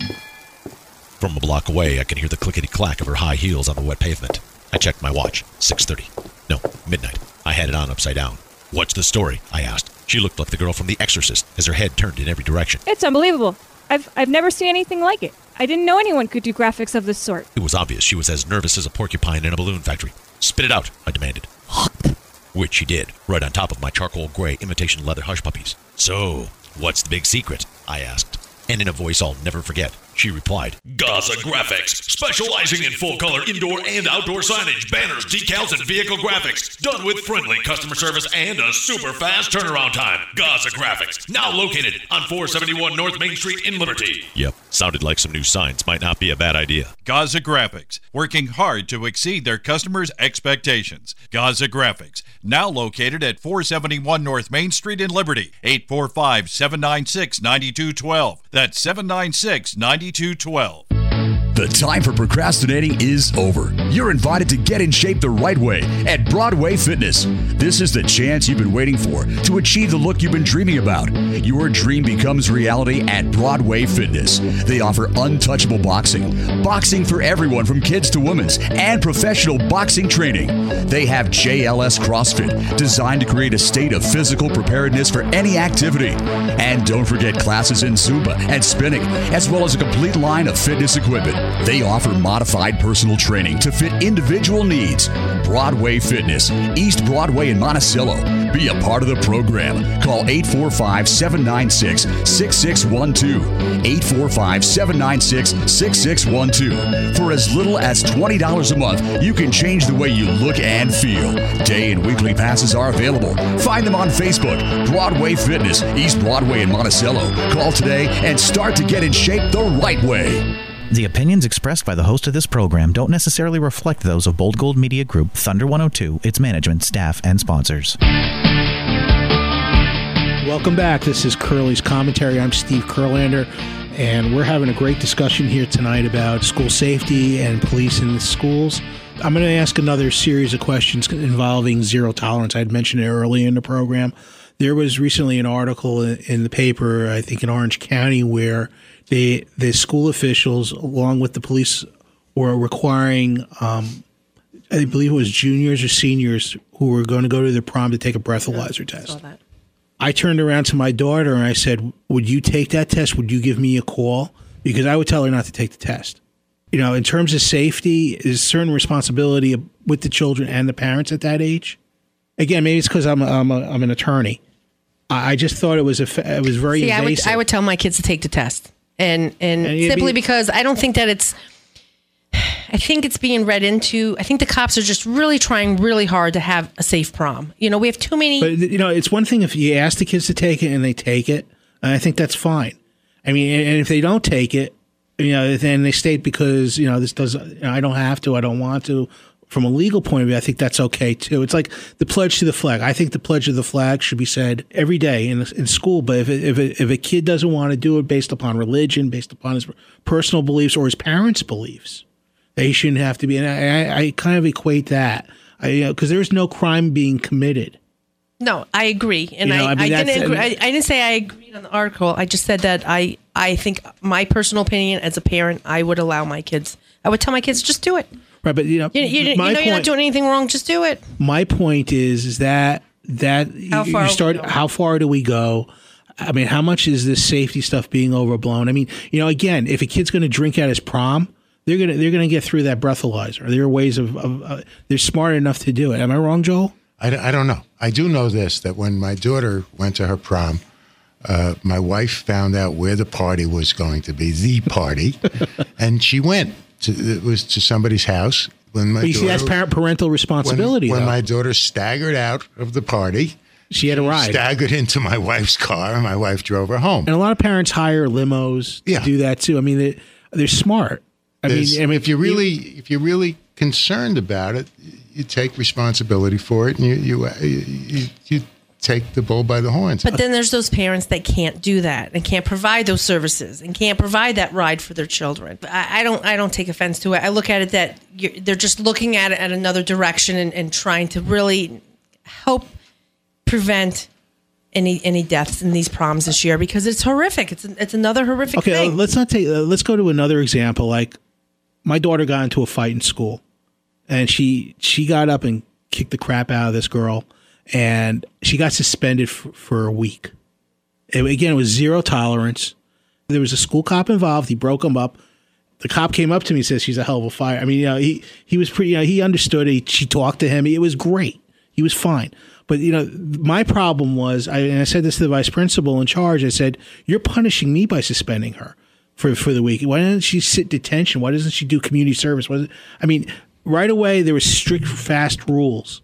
From a block away, I can hear the clickety-clack of her high heels on the wet pavement. I checked my watch. six thirty. No, midnight. I had it on upside down. What's the story? I asked. She looked like the girl from The Exorcist as her head turned in every direction. It's unbelievable. I've I've never seen anything like it. I didn't know anyone could do graphics of this sort. It was obvious she was as nervous as a porcupine in a balloon factory. Spit it out, I demanded. Which she did, right on top of my charcoal gray imitation leather hush puppies. So, what's the big secret? I asked. And in a voice I'll never forget, she replied, Gaza Graphics, specializing in full-color indoor and outdoor signage, banners, decals, and vehicle graphics. Done with friendly customer service and a super fast turnaround time. Gaza Graphics, now located on four seventy-one North Main Street in Liberty. Yep, sounded like some new signs might not be a bad idea. Gaza Graphics, working hard to exceed their customers' expectations. Gaza Graphics, now located at four seventy-one North Main Street in Liberty. eight four five, seven nine six, nine two one two. That's seven nine six, nine two one two. The time for procrastinating is over. You're invited to get in shape the right way at Broadway Fitness. This is the chance you've been waiting for to achieve the look you've been dreaming about. Your dream becomes reality at Broadway Fitness. They offer untouchable boxing, boxing for everyone from kids to women's, and professional boxing training. They have J L S CrossFit, designed to create a state of physical preparedness for any activity. And don't forget classes in Zumba and spinning, as well as a complete line of fitness equipment. They offer modified personal training to fit individual needs. Broadway Fitness, East Broadway in Monticello. Be a part of the program. Call eight four five, seven nine six, six six one two. eight four five, seven nine six, six six one two. For as little as twenty dollars a month, you can change the way you look and feel. Day and weekly passes are available. Find them on Facebook. Broadway Fitness, East Broadway in Monticello. Call today and start to get in shape the right way. The opinions expressed by the host of this program don't necessarily reflect those of Bold Gold Media Group, Thunder one oh two, its management, staff, and sponsors. Welcome back. This is Curly's Commentary. I'm Steve Kurlander, and we're having a great discussion here tonight about school safety and police in the schools. I'm going to ask another series of questions involving zero tolerance. I'd mentioned it earlier in the program. There was recently an article in the paper, I think in Orange County, where they, the school officials, along with the police, were requiring, um, I believe it was juniors or seniors who were going to go to their prom to take a breathalyzer test. I saw that. I turned around to my daughter and I said, would you take that test? Would you give me a call? Because I would tell her not to take the test. You know, in terms of safety, is certain responsibility with the children and the parents at that age. Again, maybe it's because I'm a, I'm, a, I'm an attorney. I just thought it was a, it was very See, invasive. I would, I would tell my kids to take the test, and and, and simply be, because I don't think that it's. I think it's being read into. I think the cops are just really trying really hard to have a safe prom. You know, we have too many. But you know, it's one thing if you ask the kids to take it and they take it, and I think that's fine. I mean, and if they don't take it, you know, then they state because you know this doesn't. You know, I don't have to. I don't want to. From a legal point of view, I think that's okay too. It's like the pledge to the flag. I think the pledge to the flag should be said every day in in school. But if it, if it, if a kid doesn't want to do it based upon religion, based upon his personal beliefs or his parents' beliefs, they shouldn't have to be. And I, I kind of equate that, I, you know, because there's no crime being committed. No, I agree, and You know, I, I mean, I that's- didn't agree. I, I didn't say I agreed on the article. I just said that I I think my personal opinion as a parent, I would allow my kids. I would tell my kids just do it. Right, but you know, You, you, you know my you're not point- doing anything wrong. Just do it. My point is, is that that How you, far you are we start. going? How far do we go? I mean, how much is this safety stuff being overblown? I mean, you know, again, if a kid's going to drink at his prom, they're gonna they're gonna get through that breathalyzer. There are ways of, of uh, they're smart enough to do it. Am I wrong, Joel? I, I don't know. I do know this, that when my daughter went to her prom, uh, my wife found out where the party was going to be, the party, and she went. To, it was to somebody's house. When my But you see, that's daughter- parent parental responsibility. When, when though. my daughter staggered out of the party, she had a ride. Staggered into my wife's car, and my wife drove her home. And a lot of parents hire limos to do that too. I mean, they, they're smart. I There's- mean, I mean, if you're really if you're really concerned about it, you take responsibility for it, and you you you, you take the bull by the horns. But then there's those parents that can't do that and can't provide those services and can't provide that ride for their children. I, I don't. I don't take offense to it. I look at it that you're, they're just looking at it at another direction and, and trying to really help prevent any any deaths in these proms this year because it's horrific. It's it's another horrific okay, thing. uh, let's not take. Uh, let's go to another example. Like my daughter got into a fight in school, and she she got up and kicked the crap out of this girl, and she got suspended f- for a week. And again, it was zero tolerance. There was a school cop involved. He broke him up. The cop came up to me and says, she's a hell of a fighter. I mean, you know, he, he was pretty, you know, he understood it. He, she talked to him. It was great. He was fine. But, you know, my problem was, I, and I said this to the vice principal in charge, I said, you're punishing me by suspending her for, for the week. Why doesn't she sit detention? Why doesn't she do community service? Why doesn't- I mean, right away, there were strict, fast rules.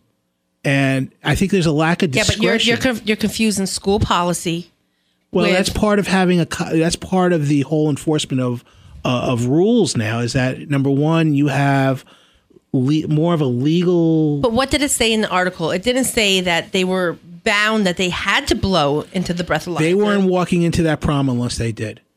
And I think there's a lack of yeah, discretion. but you're you're, conf- you're confusing school policy. Well, with- that's part of having a. co- That's part of the whole enforcement of uh, of rules now. Is that number one? You have le- more of a legal. But what did it say in the article? It didn't say that they were bound that they had to blow into the breathalyzer. They weren't walking into that prom unless they did.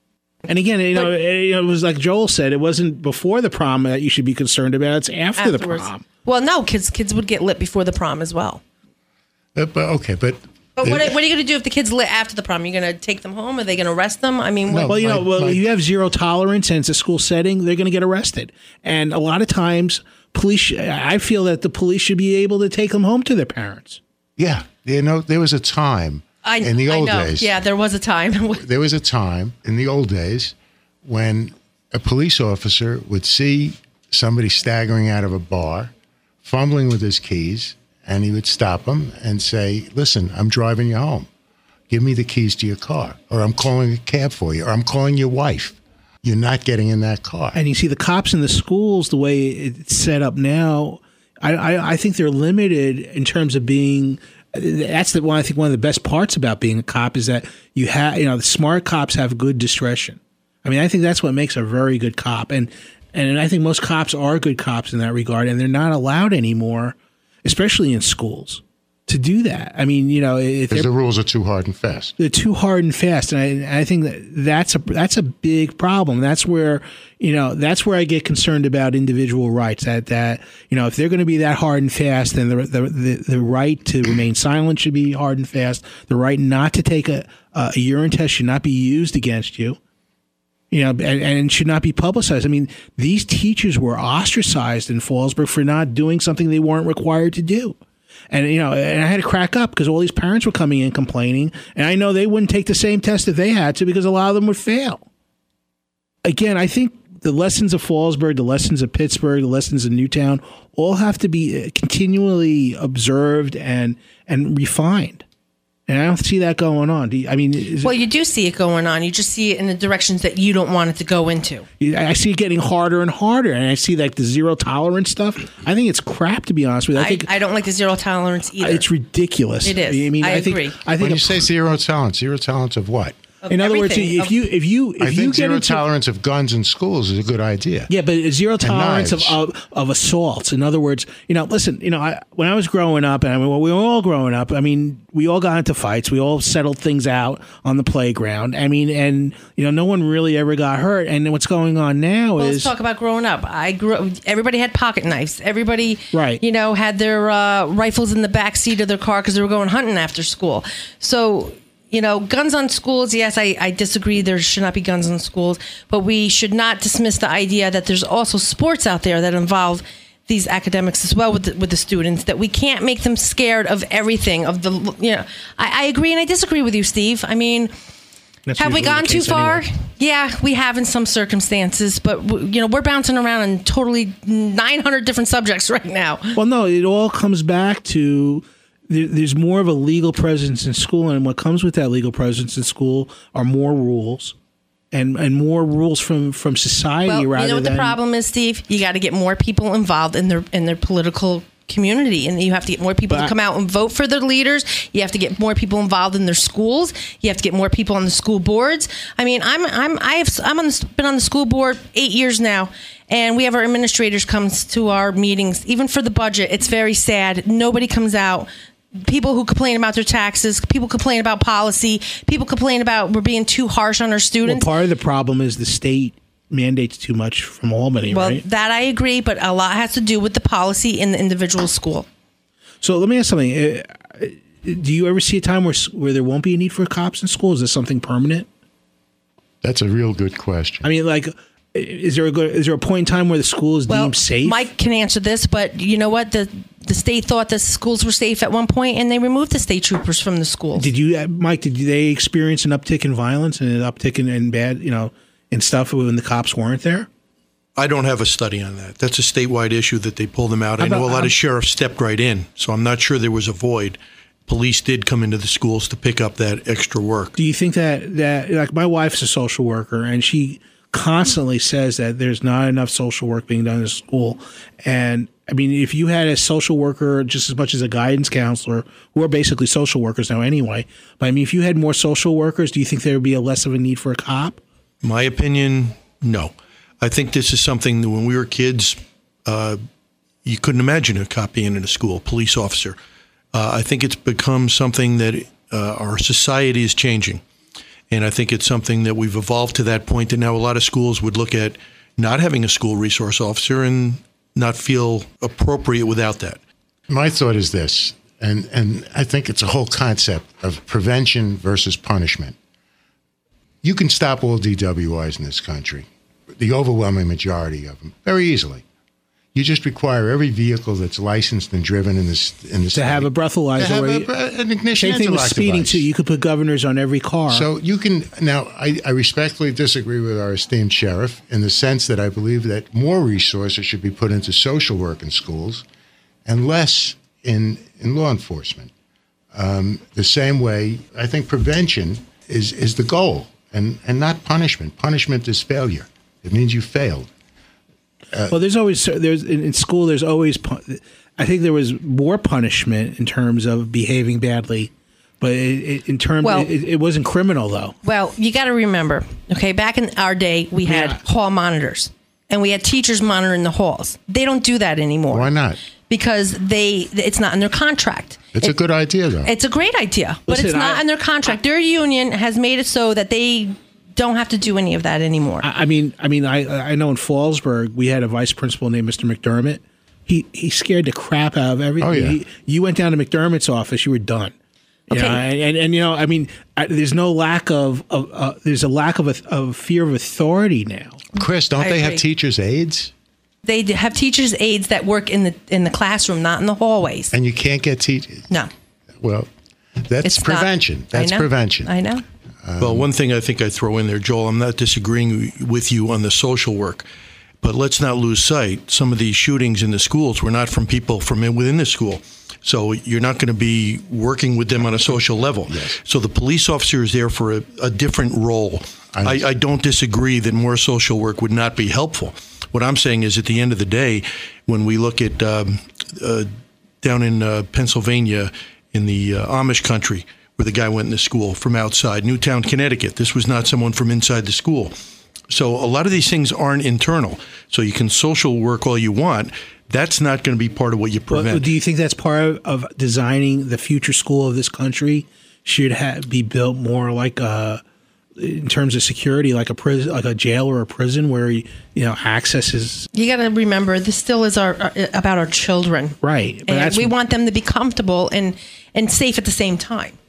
And again, you know, But- it, it was like Joel said, it wasn't before the prom that you should be concerned about. It's after the Afterwards. prom. Well, no, kids kids would get lit before the prom as well. Uh, but okay, but But what, what are you going to do if the kids lit after the prom? Are you going to take them home? Are they going to arrest them? I mean, what, well, you know, well, you have zero tolerance and it's a school setting, they're going to get arrested. And a lot of times, police, I feel that the police should be able to take them home to their parents. yeah, you know, there was a time I, in the old I know. days. Yeah, there was a time. There was a time in the old days when a police officer would see somebody staggering out of a bar, fumbling with his keys, and he would stop him and say, listen, I'm driving you home. Give me the keys to your car, or I'm calling a cab for you, or I'm calling your wife. You're not getting in that car. And you see the cops in the schools, the way it's set up now, I, I, I think they're limited in terms of being. That's the one. I think one of the best parts about being a cop is that you have, you know, the smart cops have good discretion. I mean, I think that's what makes a very good cop, and and I think most cops are good cops in that regard, and they're not allowed anymore, especially in schools, to do that. I mean, you know, if Because the rules are too hard and fast. they're too hard and fast, and I, I think that that's a that's a big problem. That's where you know that's where I get concerned about individual rights. That that you know if they're going to be that hard and fast, then the the, the the right to remain silent should be hard and fast. The right not to take a a urine test should not be used against you. You know, and, and should not be publicized. I mean, these teachers were ostracized in Fallsburg for not doing something they weren't required to do. And, you know, and I had to crack up because all these parents were coming in complaining. And I know they wouldn't take the same test if they had to because a lot of them would fail. Again, I think the lessons of Fallsburg, the lessons of Pittsburgh, the lessons of Newtown all have to be continually observed and and refined. And I don't see that going on. Do you, I mean, is Well, you do see it going on. You just see it in the directions that you don't want it to go into. it, I see it getting harder and harder. And I see like the zero tolerance stuff. I think it's crap, to be honest with you. I I, think I don't like the zero tolerance either. it's ridiculous. It is. I mean, I I, think, agree. I think when a you say zero tolerance, zero tolerance of what? Of in other words, everything. if Of- you if you if I you think get zero into tolerance of guns in schools is a good idea. yeah, but zero tolerance of, knives. of of assaults. In other words, you know, listen, you know, I, when I was growing up, and I mean, when we were all growing up, I mean, we all got into fights. We all settled things out on the playground. I mean, and you know, no one really ever got hurt. And what's going on now Well, is let's talk about growing up. I grew. Everybody had pocket knives. Everybody, Right. you know, had their uh, rifles in the back seat of their car because they were going hunting after school. So, you know, guns on schools. Yes, I, I disagree. There should not be guns on schools, but we should not dismiss the idea that there's also sports out there that involve these academics as well with the, with the students. That we can't make them scared of everything. Of the, you know, I, I agree and I disagree with you, Steve. I mean. That's Have we usually the gone too case far? anyway. Yeah, we have in some circumstances, but w- you know we're bouncing around in totally nine hundred different subjects right now. Well, no, it all comes back to there, there's more of a legal presence in school, and what comes with that legal presence in school are more rules, and and more rules from from society. Well, rather you know what than, the problem is, Steve? You got to get more people involved in their in their political community, and you have to get more people But to I- come out and vote for their leaders. You have to get more people involved in their schools. You have to get more people on the school boards. I mean, I'm I'm I have I'm on the, been on the school board eight years now. And we have our administrators comes to our meetings, even for the budget. It's very sad. Nobody comes out. People who complain about their taxes, people complain about policy, people complain about we're being too harsh on our Well, students. part of the problem is the state mandates too much from Albany, Well, right? that I agree, but a lot has to do with the policy in the individual school. So let me ask something. Uh, Do you ever see a time where where there won't be a need for cops in school? Is this something permanent? That's a real good question. I mean, like, is there a good, is there a point in time where the school is Well, deemed safe? Mike can answer this, but you know what? The the state thought the schools were safe at one point, and they removed the state troopers from the schools. Did you, uh, Mike? Did they experience an uptick in violence and an uptick in, in bad, you know, in stuff when the cops weren't there? I don't have a study on that. That's a statewide issue that they pulled them out. I How know about- a lot how- of sheriffs stepped right in, so I'm not sure there was a void. Police did come into the schools to pick up that extra work. Do you think that that like my wife's a social worker and she constantly says that there's not enough social work being done in school, and I mean, if you had a social worker just as much as a guidance counselor, who are basically social workers now anyway, but I mean, if you had more social workers, do you think there would be a less of a need for a cop? My opinion, no. I think this is something that when we were kids, uh, you couldn't imagine a cop being in a school, police officer. Uh, I think it's become something that uh, our society is changing. And I think it's something that we've evolved to that point that now a lot of schools would look at not having a school resource officer and not feel appropriate without that. My thought is this, and, and I think it's a whole concept of prevention versus punishment. You can stop all D W Is in this country, the overwhelming majority of them, very easily. You just require every vehicle that's licensed and driven in this in this to have a breathalyzer. To have or a, an ignition same thing with interlock speeding device. too. You could put governors on every car. So you can now. I, I respectfully disagree with our esteemed sheriff in the sense that I believe that more resources should be put into social work in schools, and less in in law enforcement. Um, the same way, I think prevention is is the goal, and and not punishment. Punishment is failure. It means you failed. Uh, well, there's always there's in, in school. There's always. I think there was more punishment in terms of behaving badly, but it, it, in terms Well- it, it wasn't criminal though. Well, you got to remember, okay, back in our day, we had hall monitors and we had teachers monitoring the halls. They don't do that anymore. Why not? Because they it's not in their contract. It's It- a good idea, though. It's a great idea, but Listen, it's not I- in their contract. Their union has made it so that they don't have to do any of that anymore. I I mean, I mean, I I know in Fallsburg we had a vice principal named Mister McDermott. He he scared the crap out of everything. Oh, yeah. He, you went down to McDermott's office, you were done. You Okay. know, and, and and you know, I mean, I, there's no lack of, of uh, there's a lack of a, of fear of authority now. Chris, don't I they have agree. teachers' aides? They d- have teachers' aides that work in the in the classroom, not in the hallways. And you can't get teachers. No, Well, that's It's not- prevention. I That's know. prevention. I know. Well, one thing I think I throw in there, Joel, I'm not disagreeing with you on the social work, but let's not lose sight. Some of these shootings in the schools were not from people from within the school. So you're not going to be working with them on a social level. Yes. So the police officer is there for a, a different role. I, I don't disagree that more social work would not be helpful. What I'm saying is at the end of the day, when we look at um, uh, down in uh, Pennsylvania, in the uh, Amish country, where the guy went into school from outside, Newtown, Connecticut. This was not someone from inside the school. So a lot of these things aren't internal. So you can social work all you want. That's not going to be part of what you Well, prevent. do you think that's part of, of designing the future school of this country? Should ha- be built more like a, in terms of security, like a prison, like a jail or a prison, where you know access is You got to remember, this still is our, our about our children, right. But and that's we want them to be comfortable and and safe at the same time.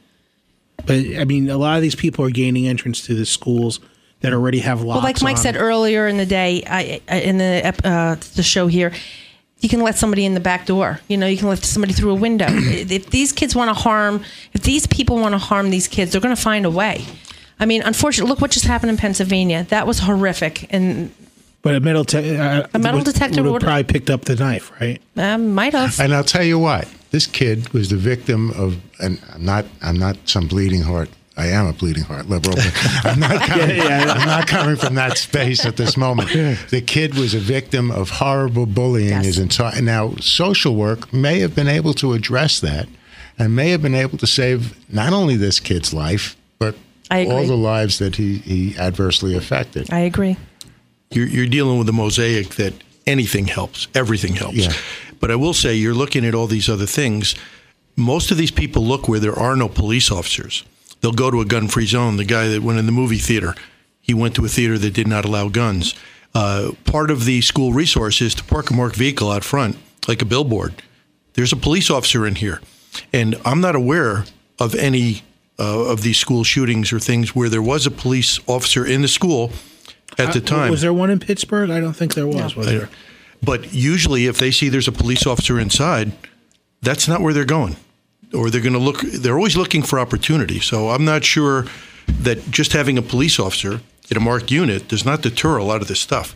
But I mean, a lot of these people are gaining entrance to the schools that already have locks. Well, like Mike on said them. earlier in the day, I, I, in the ep- uh, the show here, you can let somebody in the back door. You know, you can let somebody through a window. If these kids want to harm, if these people want to harm these kids, they're going to find a way. I mean, unfortunately, look what just happened in Pennsylvania. That was horrific, and But a metal te- uh, A metal would- detector would have would- probably picked up the knife, right? uh, might have. And I'll tell you what, this kid was the victim of, and I'm not, I'm not some bleeding heart. I am a bleeding heart liberal, but I'm not coming, Yeah, yeah. I'm not coming from that space at this moment. The kid was a victim of horrible bullying Yes. his entire. Now, social work may have been able to address that, and may have been able to save not only this kid's life, but I agree. all the lives that he, he adversely affected. I agree. You're, you're dealing with a mosaic that anything helps, everything helps. Yeah. But I will say, you're looking at all these other things. Most of these people look where there are no police officers. They'll go to a gun-free zone. The guy that went in the movie theater, he went to a theater that did not allow guns. Uh, part of the school resource is to park a marked vehicle out front, like a billboard. There's a police officer in here. And I'm not aware of any uh, of these school shootings or things where there was a police officer in the school at the Uh, time. Was there one in Pittsburgh? I don't think there was. Was I- there? But usually, if they see there's a police officer inside, that's not where they're going, or they're going to look. They're always looking for opportunity. So I'm not sure that just having a police officer in a marked unit does not deter a lot of this stuff.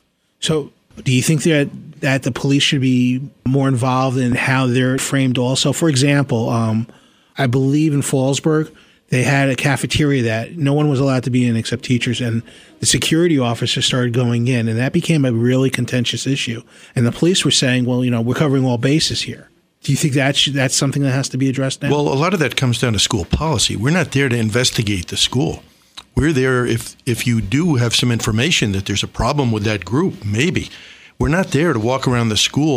So, do you think that that the police should be more involved in how they're framed? Also, for example, um, I believe in Fallsburg they had a cafeteria that no one was allowed to be in except teachers, and the security officers started going in, and that became a really contentious issue. And the police were saying, "Well, you know, we're covering all bases here." Do you think that should, that's something that has to be addressed now? Well, a lot of that comes down to school policy. We're not there to investigate the school. We're there if if you do have some information that there's a problem with that group, maybe. We're not there to walk around the school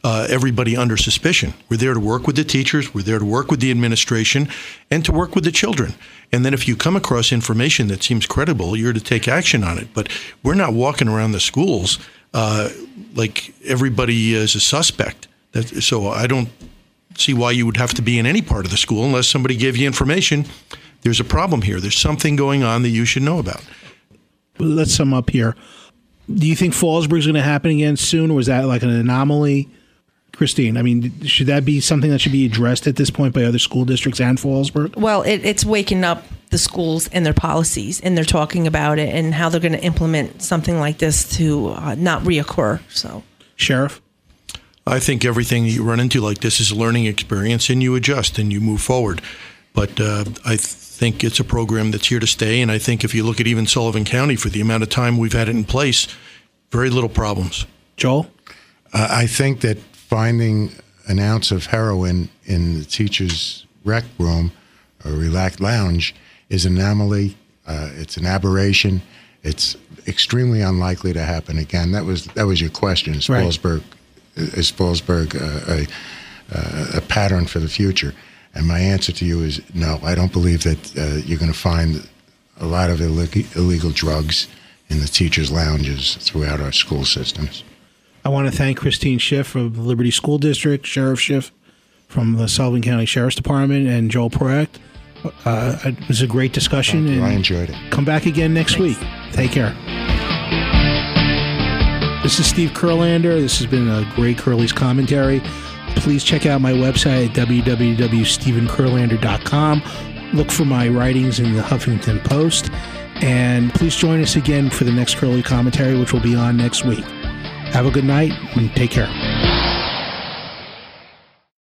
uh, everybody under suspicion. We're there to work with the teachers, we're there to work with the administration, and to work with the children. And then if you come across information that seems credible, you're to take action on it. But we're not walking around the schools uh, like everybody is a suspect. That, so I don't see why you would have to be in any part of the school unless somebody gave you information. There's a problem here. There's something going on that you should know about. Let's sum up here. Do you think Fallsburg's going to happen again soon, or is that like an anomaly? Christine, I mean, should that be something that should be addressed at this point by other school districts and Fallsburg? Well, it, it's waking up the schools and their policies, and they're talking about it and how they're going to implement something like this to uh, not reoccur. So, Sheriff? I think everything you run into like this is a learning experience, and you adjust and you move forward. But uh, I th- think it's a program that's here to stay, and I think if you look at even Sullivan County, for the amount of time we've had it in place, very little problems. Joel? Uh, I think that finding an ounce of heroin in the teacher's rec room or relaxed lounge is an anomaly. Uh, it's an aberration. It's extremely unlikely to happen again. That was that was your question. Is Right. Fallsburg, is Fallsburg uh, a, a pattern for the future? And my answer to you is no. I don't believe that uh, you're going to find a lot of illeg- illegal drugs in the teachers' lounges throughout our school systems. I want to thank Christine Schiff from the Liberty School District, Sheriff Schiff from the Sullivan County Sheriff's Department, and Joel Proact. Uh, it was a great discussion. Thank you. And I enjoyed it. Come back again next week. Take care. This is Steve Kurlander. This has been a great Curly's commentary. Please check out my website at w w w dot stephen kurlander dot com. Look for my writings in the Huffington Post. And please join us again for the next Curly commentary, which will be on next week. Have a good night and take care.